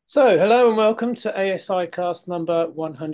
Hello and welcome to ASI cast number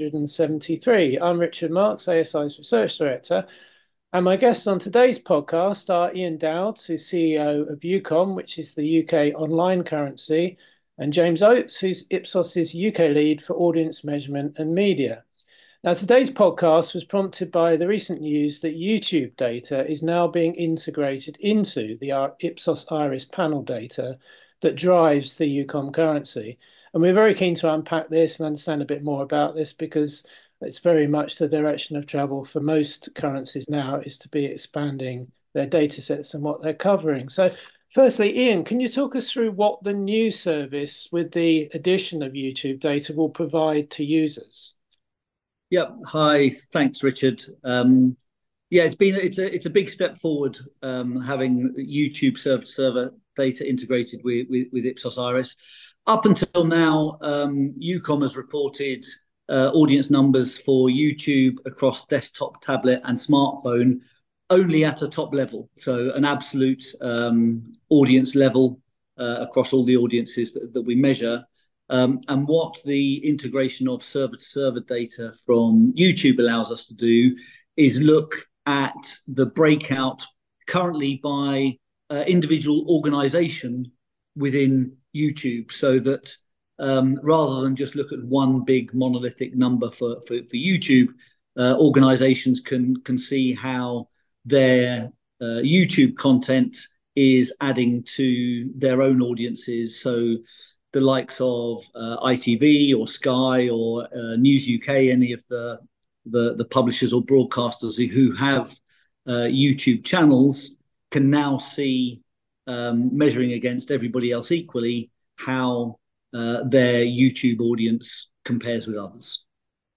173. I'm Richard Marks, ASI's Research Director, and my guests on today's podcast are Ian Dowds, who's CEO of UCOM, which is the UK online currency, and James Oates, who's Ipsos's UK lead for audience measurement and media. Now, today's podcast was prompted by the recent news that YouTube data is now being integrated into the Ipsos Iris panel data that drives the UCOM currency. And we're very keen to unpack this and understand a bit more about this because it's very much the direction of travel for most currencies now is to be expanding their data sets and what they're covering. So, firstly, Ian, can you talk us through what the new service with the addition of YouTube data will provide to users? Yeah. Hi. Thanks, Richard. Yeah, it's a big step forward having YouTube server data integrated with Ipsos Iris. Up until now, UCOM has reported audience numbers for YouTube across desktop, tablet, and smartphone only at a top level, so an absolute audience level across all the audiences that we measure. And what the integration of server-to-server data from YouTube allows us to do is look at the breakout currently by individual organization within YouTube, so that rather than just look at one big monolithic number for YouTube, organizations can see how their YouTube content is adding to their own audiences. So the likes of ITV or Sky or News UK, any of the publishers or broadcasters who have YouTube channels can now see, measuring against everybody else equally, how their YouTube audience compares with others.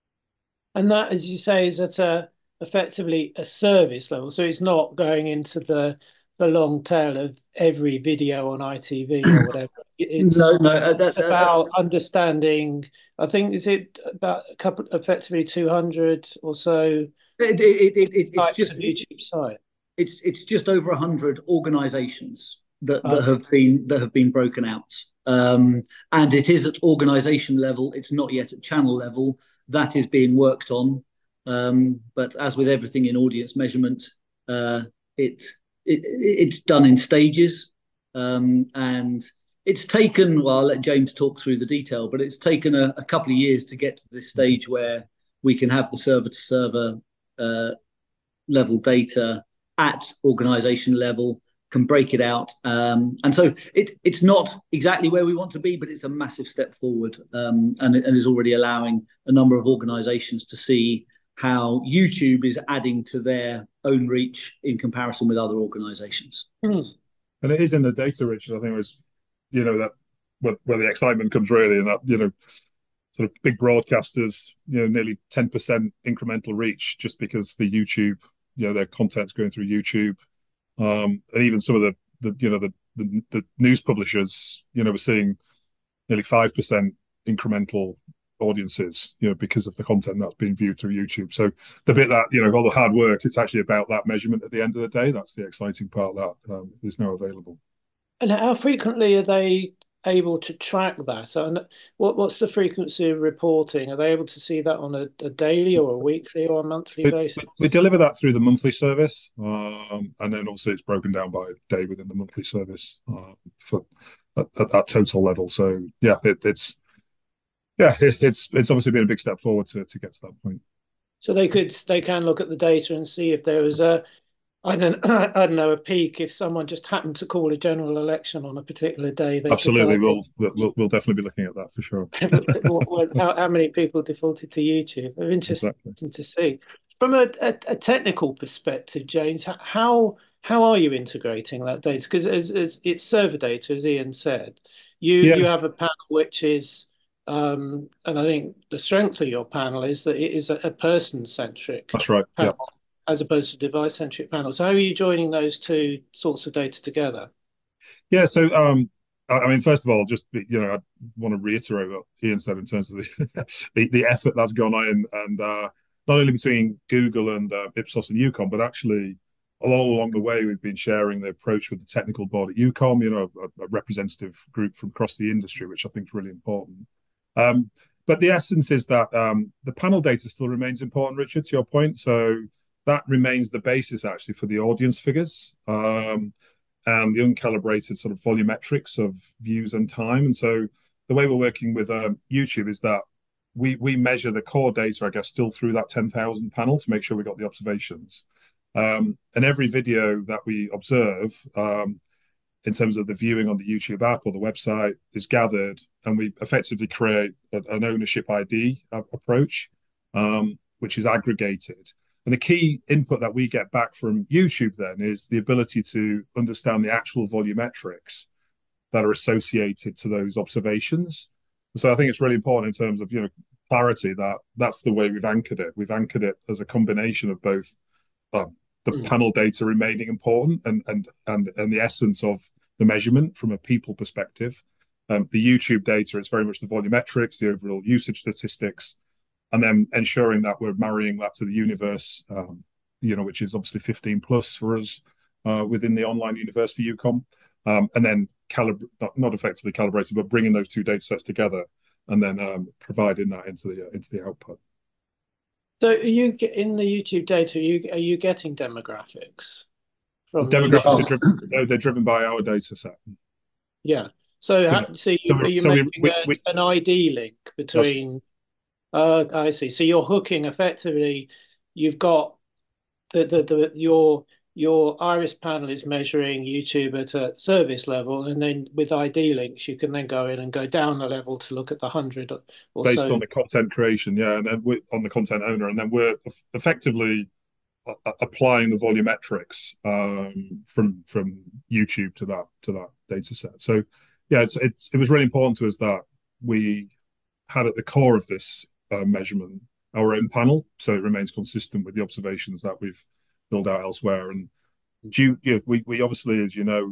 And that, as you say, is at a effectively a service level. So it's not going into the long tail of every video on ITV or whatever. No, no, It's about understanding, I think, is it about a couple, effectively 200 or so it's types just of YouTube site? it's just over 100 organizations that Okay. have been broken out, and it is at organization level. It's not yet at channel level. That is being worked on, but as with everything in audience measurement, uh, it's done in stages, and it's taken, well, I'll let James talk through the detail, but it's taken a couple of years to get to this stage where we can have the server to server level data at organization level, can break it out. And so it's not exactly where we want to be, but it's a massive step forward, and it is already allowing a number of organizations to see how YouTube is adding to their own reach in comparison with other organizations. Hmm. And it is in the data, Richard. I think it was, that where the excitement comes really, and that sort of big broadcasters, nearly 10% incremental reach just because the YouTube, their content's going through YouTube, and even some of the news publishers, we're seeing nearly 5% incremental audiences, because of the content that's being viewed through YouTube. So the bit that, all the hard work, it's actually about that measurement at the end of the day. That's the exciting part that is now available. And how frequently are they able to track that? And what's the frequency of reporting? Are they able to see that on a daily or a weekly or a monthly We, basis? we deliver that through the monthly service, and then also it's broken down by day within the monthly service for at that total level. So yeah, it's obviously been a big step forward to get to that point. So they can look at the data and see if there was a I don't know a peak if someone just happened to call a general election on a particular day they could Absolutely, divert we'll definitely be looking at that for sure. how many people defaulted to YouTube. Interesting Exactly. to see. From a technical perspective, James, how are you integrating that data? Because it's server data, as Ian said. You Yeah, have a panel which is and I think the strength of your panel is that it is a person-centric that's right. Yeah. panel as opposed to device-centric panel. So how are you joining those two sorts of data together? Yeah, so I mean, first of all, just I want to reiterate what Ian said in terms of the effort that's gone on, and not only between Google and Ipsos and UCOM, but actually all along the way, we've been sharing the approach with the technical board at EUCOM, a representative group from across the industry, which I think is really important. But the essence is that the panel data still remains important, Richard, to your point. So that remains the basis actually for the audience figures and the uncalibrated sort of volumetrics of views and time. And so the way we're working with YouTube is that we measure the core data, I guess, still through that 10,000 panel to make sure we got the observations. And every video that we observe in terms of the viewing on the YouTube app or the website is gathered, and we effectively create an ownership ID approach, which is aggregated. And the key input that we get back from YouTube then is the ability to understand the actual volumetrics that are associated to those observations. So I think it's really important in terms of clarity that that's the way we've anchored it. We've anchored it as a combination of both the panel data remaining important and the essence of the measurement from a people perspective. The YouTube data is very much the volumetrics, the overall usage statistics, and then ensuring that we're marrying that to the universe, which is obviously 15 plus for us within the online universe for EUCOM, and then not effectively calibrated, but bringing those two data sets together and then providing that into the output. So, are you in the YouTube data? Are you getting demographics from the demographics? They're driven by our data set. Yeah. So, are you making an ID link between? I see. So you're hooking effectively. You've got your Iris panel is measuring YouTube at a service level, and then with ID links, you can then go in and go down a level to look at the 100 or based on the content creation, and then on the content owner, and then we're effectively applying the volumetrics from YouTube to that data set. So it was really important to us that we had at the core of this measurement our own panel, so it remains consistent with the observations that we've built out elsewhere. And we obviously, as you know,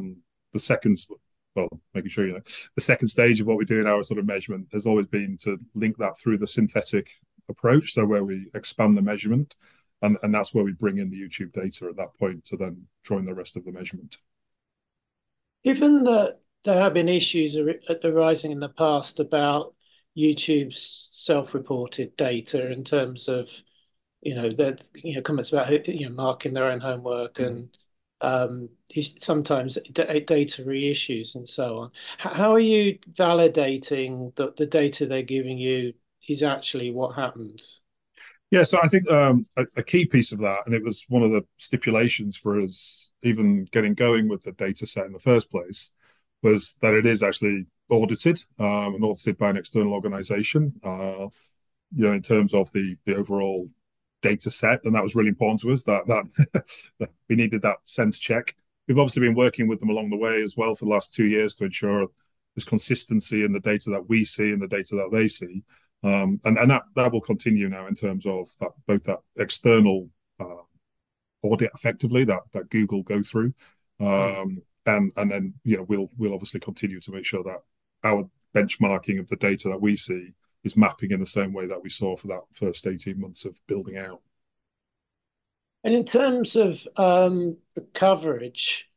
making sure the second stage of what we do in our sort of measurement has always been to link that through the synthetic approach, so where we expand the measurement, and that's where we bring in the YouTube data at that point to then join the rest of the measurement. Given that there have been issues arising in the past about YouTube's self-reported data in terms of comments about marking their own homework and sometimes data reissues and so on. How are you validating that the data they're giving you is actually what happens? Yeah, so I think a key piece of that, and it was one of the stipulations for us even getting going with the data set in the first place, was that it is actually audited and audited by an external organization, in terms of the overall data set. And that was really important to us, that we needed that sense check. We've obviously been working with them along the way as well for the last 2 years to ensure there's consistency in the data that we see and the data that they see. And that will continue now in terms of both that external audit effectively that Google go through, and then we'll obviously continue to make sure that our benchmarking of the data that we see is mapping in the same way that we saw for that first 18 months of building out. And in terms of the coverage,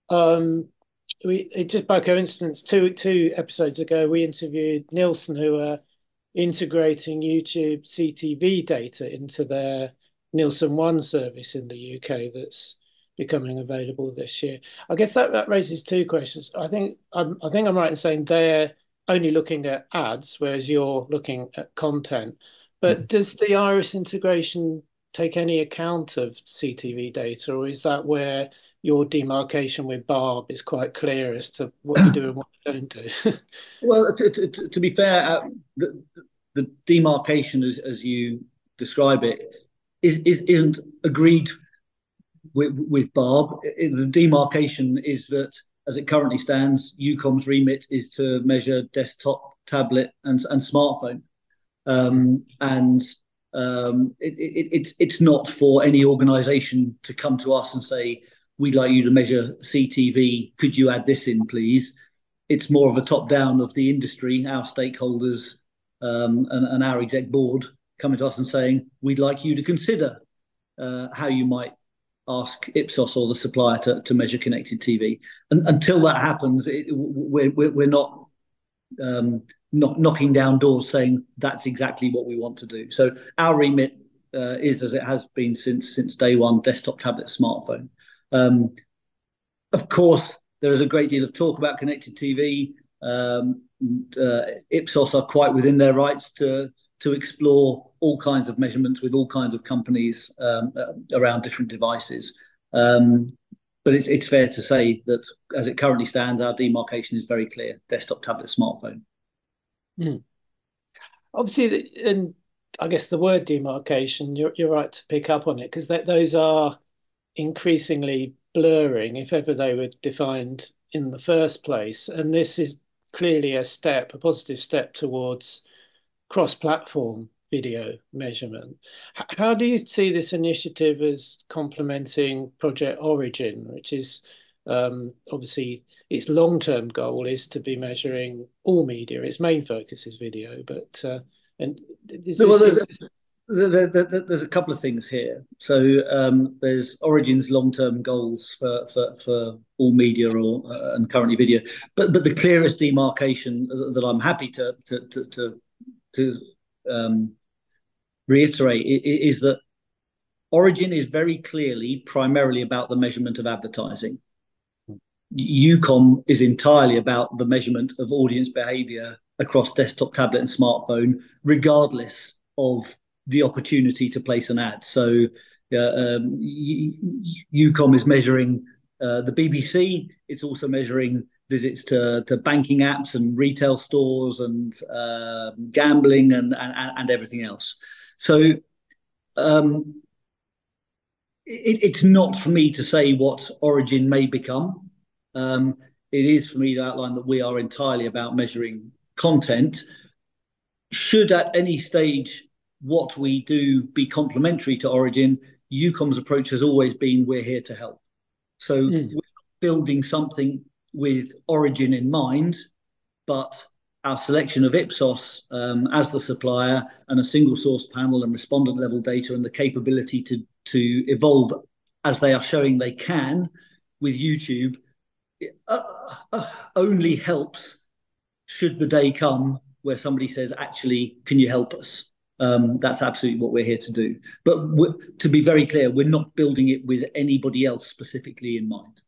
just by coincidence, two episodes ago, we interviewed Nielsen, who are integrating YouTube CTV data into their Nielsen One service in the UK that's becoming available this year. I guess that raises two questions. I think I'm right in saying they're only looking at ads, whereas you're looking at content. But does the Iris integration take any account of CTV data, or is that where your demarcation with Barb is quite clear as to what you do and what you don't do? Well, to be fair, the demarcation, as you describe it, isn't agreed with Barb. The demarcation is that, as it currently stands, EUCOM's remit is to measure desktop, tablet, and smartphone, it's not for any organisation to come to us and say, "We'd like you to measure CTV. Could you add this in, please?" It's more of a top-down of the industry, our stakeholders, and our exec board coming to us and saying, "We'd like you to consider how you might ask Ipsos or the supplier to measure connected TV. And until that happens, we're not knocking down doors saying that's exactly what we want to do. So our remit is, as it has been since day one, desktop, tablet, smartphone. Of course, there is a great deal of talk about connected TV. Ipsos are quite within their rights to explore all kinds of measurements with all kinds of companies around different devices. But it's fair to say that as it currently stands, our demarcation is very clear: desktop, tablet, smartphone. Mm. Obviously, and I guess the word demarcation, you're right to pick up on it, because those are increasingly blurring if ever they were defined in the first place. And this is clearly a positive step towards cross-platform video measurement. How do you see this initiative as complementing Project Origin, which is obviously its long-term goal is to be measuring all media. Its main focus is video, but and there's a couple of things here. So there's Origin's long-term goals for all media and currently video, but the clearest demarcation that I'm happy to reiterate is that Origin is very clearly primarily about the measurement of advertising. EUCOM is entirely about the measurement of audience behavior across desktop, tablet, and smartphone, regardless of the opportunity to place an ad. So EUCOM is measuring the BBC. It's also measuring visits to banking apps and retail stores and gambling and everything else. So it's not for me to say what Origin may become. It is for me to outline that we are entirely about measuring content. Should at any stage what we do be complementary to Origin, EUCOM's approach has always been we're here to help. So we're building something with Origin in mind, but our selection of Ipsos as the supplier and a single source panel and respondent level data and the capability to evolve as they are showing they can with YouTube only helps should the day come where somebody says, actually, can you help us? That's absolutely what we're here to do. But to be very clear, we're not building it with anybody else specifically in mind.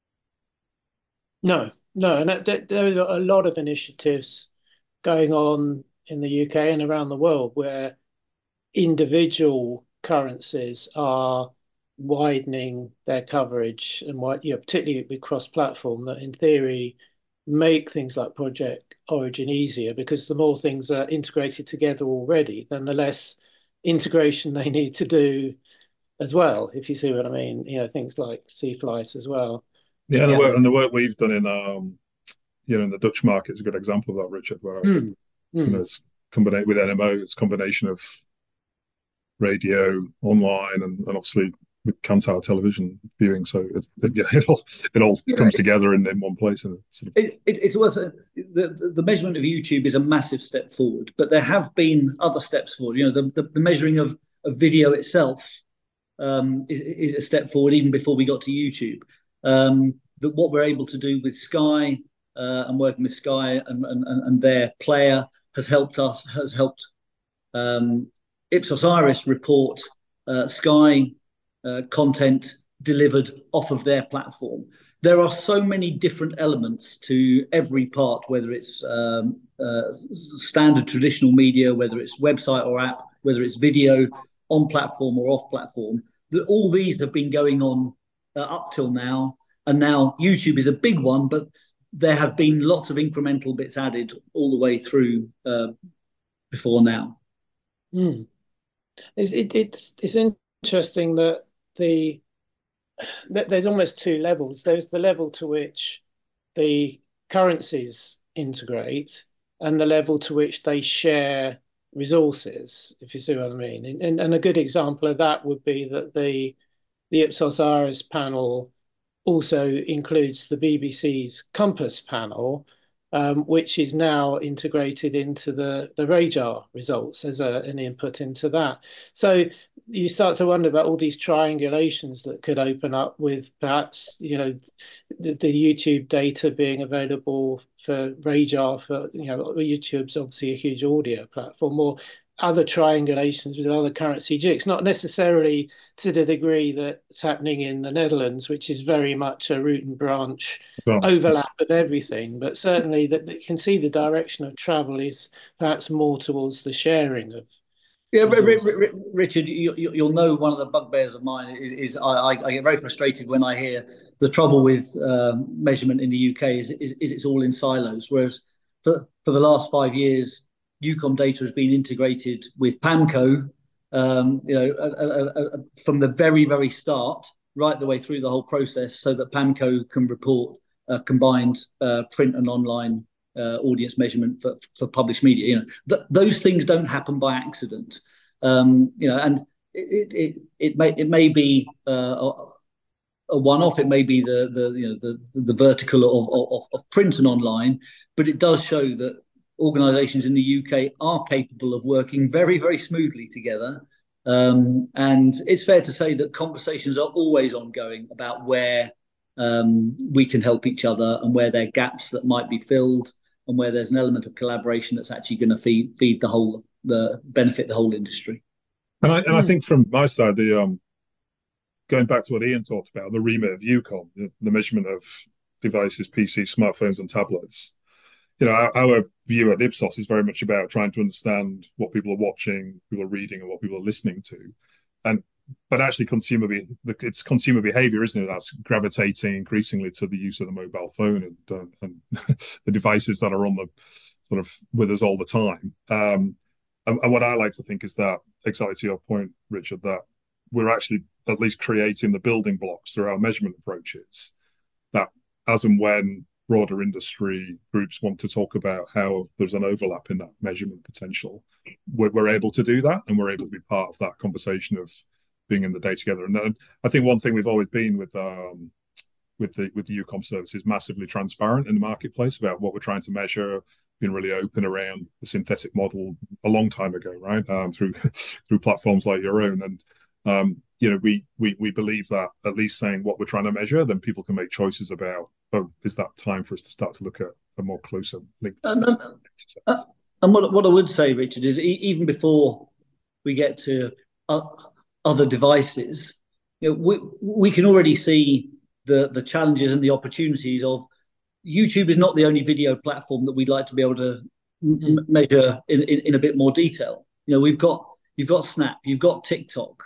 No, and there are a lot of initiatives going on in the UK and around the world where individual currencies are widening their coverage and particularly with cross-platform, that in theory make things like Project Origin easier, because the more things are integrated together already, then the less integration they need to do as well, if you see what I mean. Things like C-Flight as well. Yeah, and the work we've done in in the Dutch market is a good example of that, Richard, where it's combined with NMO, it's a combination of radio, online, and obviously with Kantar television viewing. So it all comes together in one place. And it's worth the measurement of YouTube is a massive step forward, but there have been other steps forward. The measuring of video itself is a step forward even before we got to YouTube. That what we're able to do with Sky and working with Sky and their player has helped Ipsos Iris report Sky content delivered off of their platform. There are so many different elements to every part, whether it's standard traditional media, whether it's website or app, whether it's video on platform or off platform, that all these have been going on up till now. And now YouTube is a big one, but there have been lots of incremental bits added all the way through before now. It's interesting that there's almost two levels. There's the level to which the currencies integrate and the level to which they share resources, if you see what I mean. And a good example of that would be that the Ipsos Iris panel also includes the BBC's Compass panel, which is now integrated into the radar results as an input into that. So you start to wonder about all these triangulations that could open up with perhaps, the YouTube data being available for radar for, YouTube's obviously a huge audio platform, or other triangulations with other currency jigs, not necessarily to the degree that's happening in the Netherlands, which is very much a root and branch Well, overlap of everything, but certainly that you can see the direction of travel is perhaps more towards the sharing of Yeah, resources. Richard, you'll know one of the bugbears of mine is I get very frustrated when I hear the trouble with measurement in the UK is it's all in silos. Whereas for the last 5 years, UCOM data has been integrated with PAMCO, from the very start right the way through the whole process, so that PAMCO can report combined print and online audience measurement for published media. Those things don't happen by accident. And it may be a one-off. It may be the vertical of print and online, but it does show that organisations in the UK are capable of working very smoothly together. And it's fair to say that conversations are always ongoing about where we can help each other and where there are gaps that might be filled and where there's an element of collaboration that's actually going to feed the benefit the whole industry. And I think from my side, the going back to what Ian talked about, the remit of UCOM, the measurement of devices, PCs, smartphones, and tablets. Our view at Ipsos is very much about trying to understand what people are watching, people are reading, and what people are listening to, but actually it's consumer behavior, isn't it? That's gravitating increasingly to the use of the mobile phone and the devices that are on the sort of with us all the time. And what I like to think is that, exactly to your point, Richard, that we're actually at least creating the building blocks through our measurement approaches, that as and when broader industry groups want to talk about how there's an overlap in that measurement potential, we're able to do that, and we're able to be part of that conversation of being in the day together. And I think one thing we've always been with the UCOM service is massively transparent in the marketplace about what we're trying to measure, being really open around the synthetic model a long time ago, right? Through platforms like your own. And we believe that at least saying what we're trying to measure, then people can make choices about, is that time for us to start to look at a more closer link? And what I would say, Richard, is even before we get to other devices, we can already see the challenges and the opportunities of YouTube is not the only video platform that we'd like to be able to measure in a bit more detail. You've got Snap, you've got TikTok.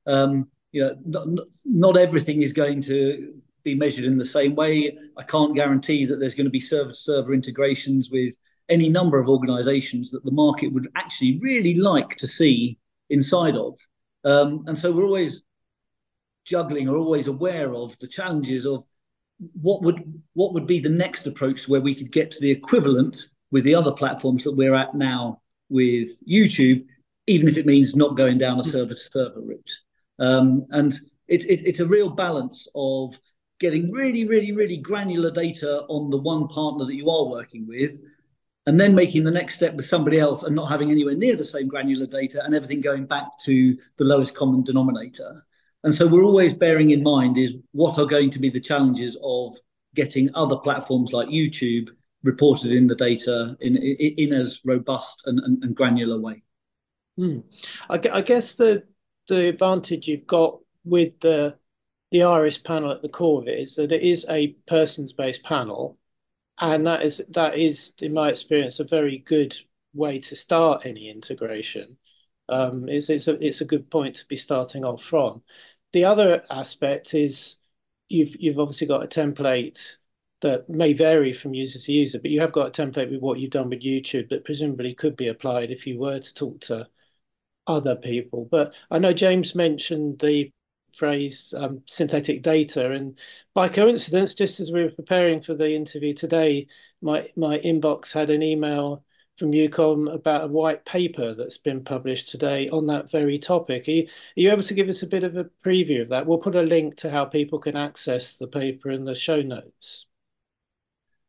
Not everything is going to be measured in the same way. I can't guarantee that there's going to be server integrations with any number of organizations that the market would actually really like to see inside of. And so we're always juggling or always aware of the challenges of what would be the next approach where we could get to the equivalent with the other platforms that we're at now with YouTube, even if it means not going down a server-to-server route. And it's a real balance of getting really granular data on the one partner that you are working with, and then making the next step with somebody else and not having anywhere near the same granular data, and everything going back to the lowest common denominator. And so we're always bearing in mind is what are going to be the challenges of getting other platforms like YouTube reported in the data in as robust and granular way. I guess the advantage you've got with the IRIS panel at the core of it is that it is a persons-based panel, and that is, in my experience, a very good way to start any integration. It's a good point to be starting off from. The other aspect is you've obviously got a template that may vary from user to user, but you have got a template with what you've done with YouTube that presumably could be applied if you were to talk to other people. But I know James mentioned the phrase synthetic data, and by coincidence, just as we were preparing for the interview today, my inbox had an email from UCOM about a white paper that's been published today on that very topic. Are you able to give us a bit of a preview of that? We'll put a link to how people can access the paper in the show notes.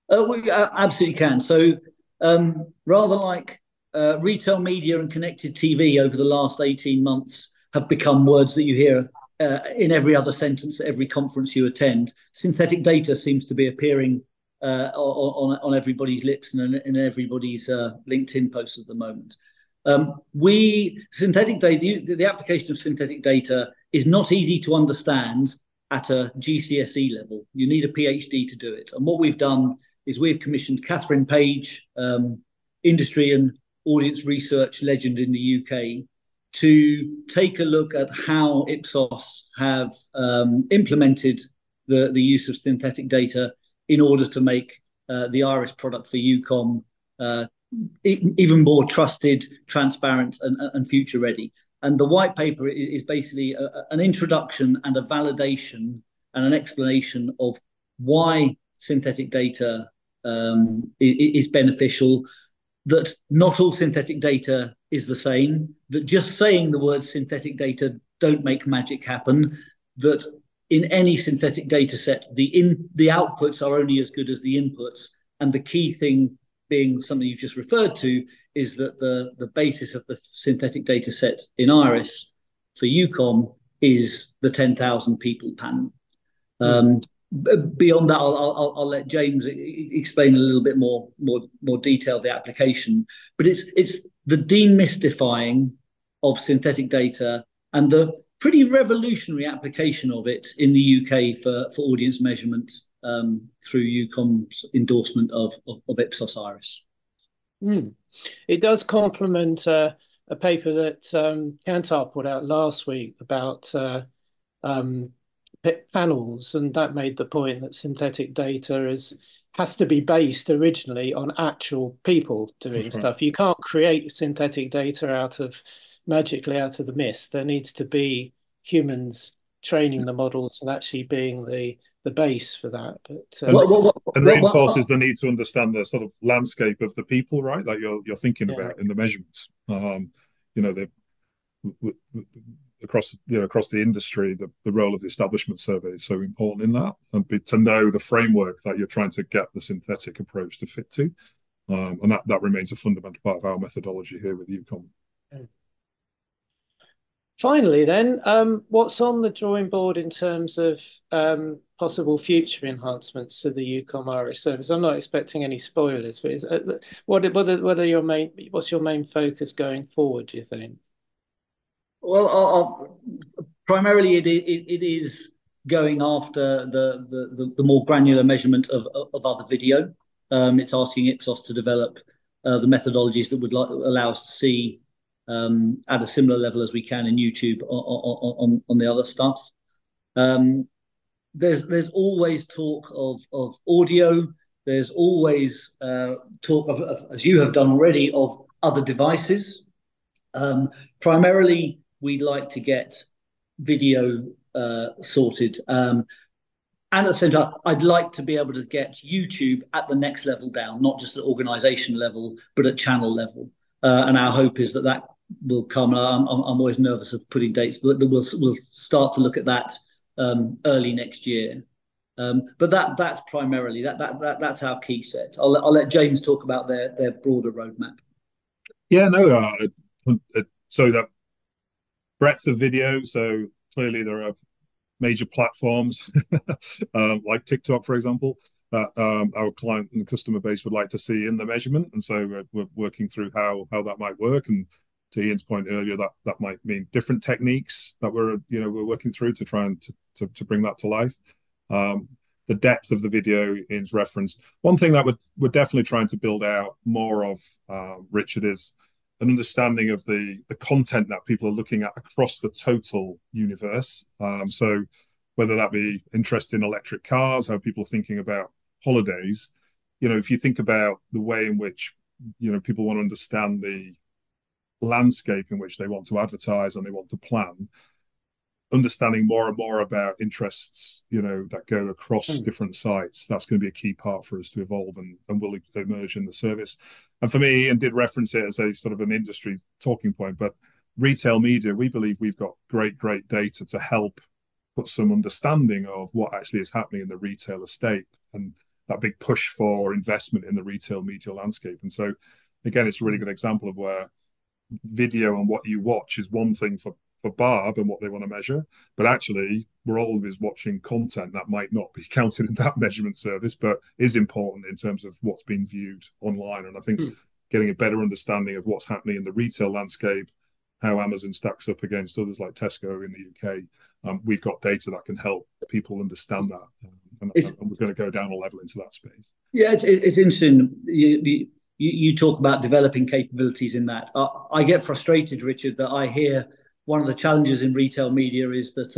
We absolutely can. So, rather like retail media and connected TV over the last 18 months have become words that you hear in every other sentence at every conference you attend, synthetic data seems to be appearing on everybody's lips and in everybody's LinkedIn posts at the moment. Synthetic data, the application of synthetic data is not easy to understand at a GCSE level. You need a PhD to do it. And what we've done is we've commissioned Catherine Page, industry and audience research legend in the UK, to take a look at how Ipsos have implemented the use of synthetic data in order to make the Iris product for EUCOM even more trusted, transparent, and future ready. And the white paper is basically an introduction and a validation and an explanation of why synthetic data is beneficial, that not all synthetic data is the same, that just saying the word synthetic data don't make magic happen, that in any synthetic data set, the outputs are only as good as the inputs. And the key thing being something you've just referred to is that the basis of the synthetic data set in Iris for EUCOM is the 10,000 people panel. Beyond that, I'll let James explain a little bit more detail the application. But it's the demystifying of synthetic data and the pretty revolutionary application of it in the UK for audience measurement through EUCOM's endorsement of Ipsos Iris. It does complement a paper that Kantar put out last week about panels, and that made the point that synthetic data has to be based originally on actual people doing stuff. You can't create synthetic data magically out of the mist. There needs to be humans training the models and actually being the base for that. But and reinforces the need to understand the sort of landscape of the people, right? Like you're thinking about in the measurements. Across the industry, the role of the establishment survey is so important in that, and to know the framework that you're trying to get the synthetic approach to fit to, and that remains a fundamental part of our methodology here with EUCOM. Finally, then, what's on the drawing board in terms of possible future enhancements to the EUCOM Iris service? I'm not expecting any spoilers, but what's your main focus going forward, do you think? Well, primarily it is going after the more granular measurement of other video. It's asking Ipsos to develop the methodologies that would allow us to see at a similar level as we can in YouTube on the other stuff. There's always talk of audio. There's always talk of, as you have done already, of other devices. Primarily, we'd like to get video sorted. And at the same time, I'd like to be able to get YouTube at the next level down, not just at organization level, but at channel level. And our hope is that will come. I'm always nervous of putting dates, but we'll start to look at that early next year. But that's primarily that's our key set. I'll let James talk about their broader roadmap. Yeah, no. So that breadth of video. So clearly there are major platforms like TikTok, for example, that our client and customer base would like to see in the measurement, and so we're working through how that might work. And to Ian's point earlier, that might mean different techniques that we're working through to try and to bring that to life. The depth of the video is referenced. One thing that we're definitely trying to build out more of, Richard, is an understanding of the content that people are looking at across the total universe. So whether that be interest in electric cars, how people are thinking about holidays, if you think about the way in which people want to understand the landscape in which they want to advertise and they want to plan, understanding more and more about interests that go across different sites, that's going to be a key part for us to evolve and will emerge in the service. And for me, Ian did reference it as a sort of an industry talking point, but retail media, we believe we've got great data to help put some understanding of what actually is happening in the retail estate. And that big push for investment in the retail media landscape. And so, again, it's a really good example of where video and what you watch is one thing for Barb and what they want to measure, but actually we're always watching content that might not be counted in that measurement service, but is important in terms of what's being viewed online. And I think getting a better understanding of what's happening in the retail landscape, how Amazon stacks up against others like Tesco in the UK, we've got data that can help people understand that, and we're going to go down a level into that space. Yeah, it's interesting. You talk about developing capabilities in that. I get frustrated, Richard, that I hear one of the challenges in retail media is that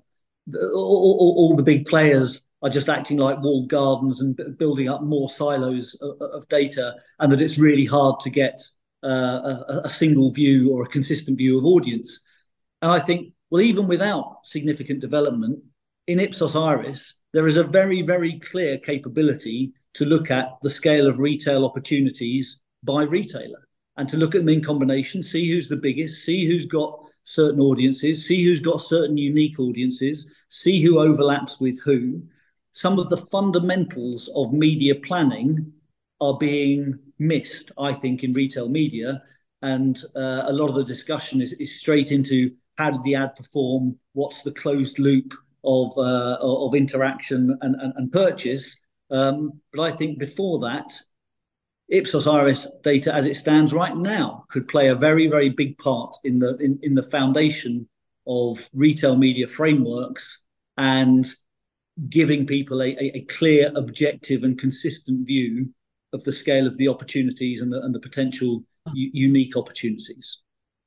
all the big players are just acting like walled gardens and building up more silos of data, and that it's really hard to get a single view or a consistent view of audience. And I think, well, even without significant development in Ipsos Iris, there is a very, very clear capability to look at the scale of retail opportunities by retailer and to look at them in combination, see who's the biggest, see who's got certain audiences, see who's got certain unique audiences, see who overlaps with who. Some of the fundamentals of media planning are being missed, I think, in retail media. And a lot of the discussion is straight into how did the ad perform, what's the closed loop of interaction and purchase. But I think before that, Ipsos Iris data as it stands right now could play a very, very big part in the foundation of retail media frameworks and giving people a clear, objective and consistent view of the scale of the opportunities and the potential unique opportunities.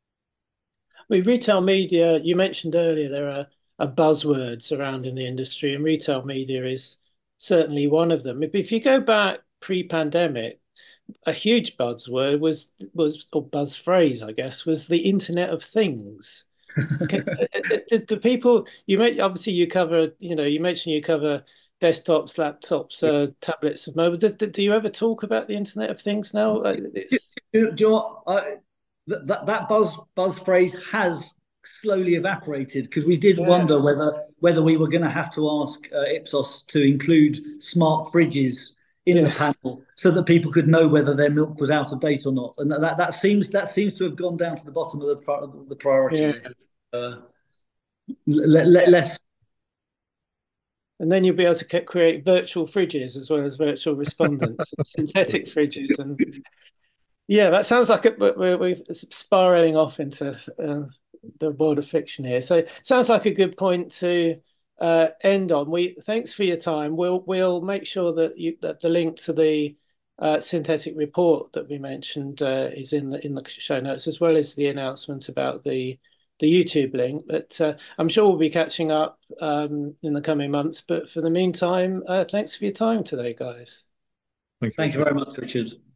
With retail media, you mentioned earlier there are buzzwords surrounding the industry, and retail media is certainly one of them. If you go back pre-pandemic, a huge buzzword was or buzz phrase, I guess, was the Internet of Things. The people obviously you cover, you mentioned you cover desktops, laptops, tablets, and mobile. Do you ever talk about the Internet of Things now? Do you know what? That buzz phrase has slowly evaporated because we did wonder whether we were going to have to ask Ipsos to include smart fridges in the panel so that people could know whether their milk was out of date or not, and that seems to have gone down to the bottom of the priority. Less. And then you'll be able to create virtual fridges as well as virtual respondents and synthetic fridges. And yeah, that sounds like we're spiraling off into the world of fiction here. So it sounds like a good point to end on. Thanks for your time. We'll make sure that the link to the synthetic report that we mentioned is in the show notes, as well as the announcement about the YouTube link. But I'm sure we'll be catching up in the coming months. But for the meantime, thanks for your time today, guys. Thank you very much, Richard.